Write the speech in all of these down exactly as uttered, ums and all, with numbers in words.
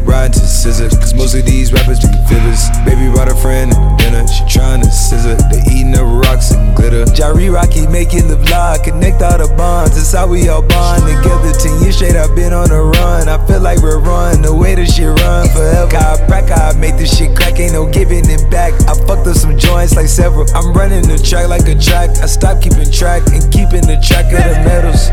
riding to scissors, cause most of these rappers be fibbers. Baby brought a friend to dinner, she tryna scissor. They eating up rocks and glitter. Jari Rocky making the vlog, connect all the bonds. That's how we all bond together. Ten years straight I've been on the run. I feel like we're run, the way this shit run forever. I crack, I make this shit crack, ain't no giving it back. I fucked up some joints like several. I'm running the track like a track. I stopped keeping track and keeping the track of the medals.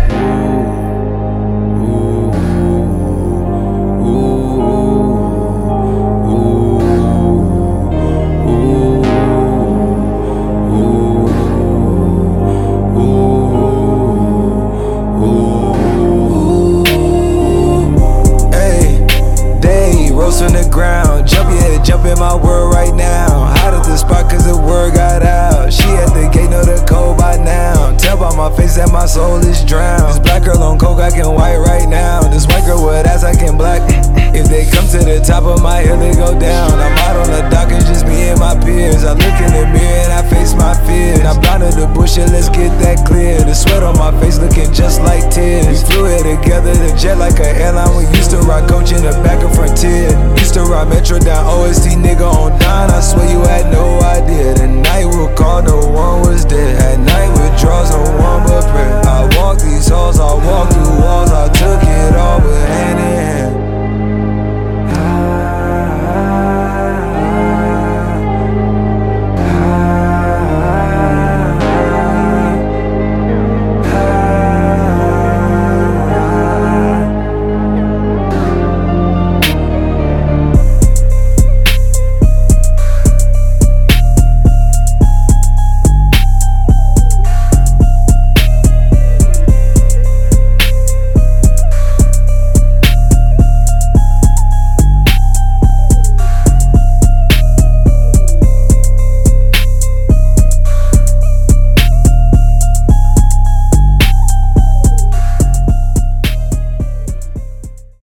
On the ground, jump, yeah, jump in my world right now. Hot at the spot cause the word got out. She at the gate, know the code by now. Tell by my face that my soul is drowned. This black girl on coke, I can white right now. This white girl with ass, I can black. If they come to the top of my hill, they go down. I'm out on the dock, it's just me and my peers. I look in the mirror and I face my fears. I blinded the bullshit, let's get that clear. The sweat on my face looking just like tears. We flew here together, the jet like an airline. We used to rock coach in the back of Frontier. Used to ride Metro down O S T, nigga on nine. I swear you had no idea. The night we'll call, no one was dead. At night withdrawals, no one but prayer. I walk these halls, I walk